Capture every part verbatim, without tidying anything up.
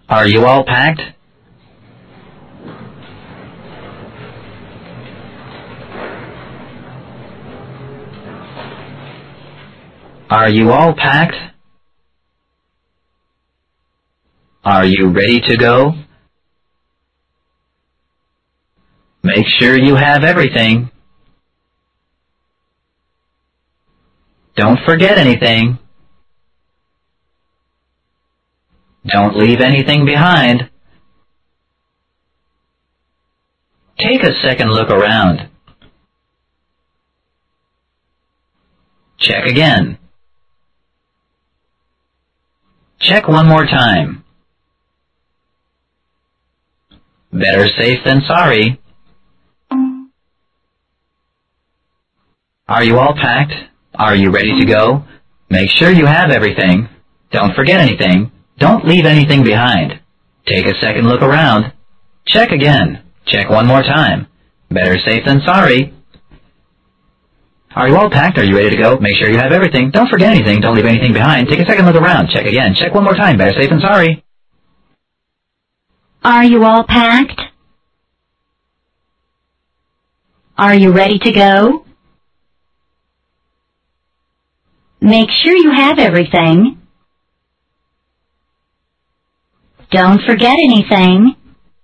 Are you all packed? Are you all packed? Are you ready to go? Make sure you have everything. Don't forget anything. Don't leave anything behind. Take a second look around. Check again. Check one more time. Better safe than sorry. Are you all packed? Are you ready to go? Make sure you have everything. Don't forget anything. Don't leave anything behind. Take a second look around. Check again. Check one more time. Better safe than sorry. Are you all packed? Are you ready to go? Make sure you have everything. Don't forget anything. Don't leave anything behind. Take a second look around. Check again. Check one more time. Better safe than sorry. Are you all packed? Are you ready to go? Make sure you have everything. Don't forget anything.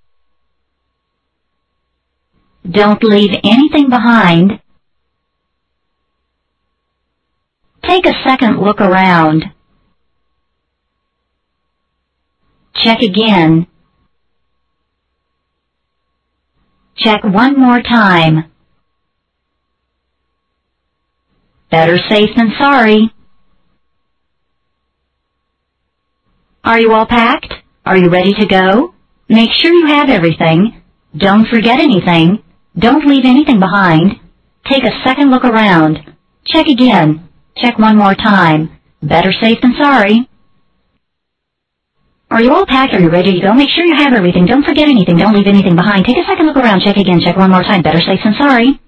Don't leave anything behind. Take a second look around. Check again. Check one more time. Better safe than sorry. Are you all packed? Are you ready to go? Make sure you have everything. Don't forget anything. Don't leave anything behind. Take a second look around. Check again. Check one more time. Better safe than sorry. Are you all packed? Are you ready to go? Make sure you have everything. Don't forget anything. Don't leave anything behind. Take a second look around. Check again. Check one more time. Better safe than sorry.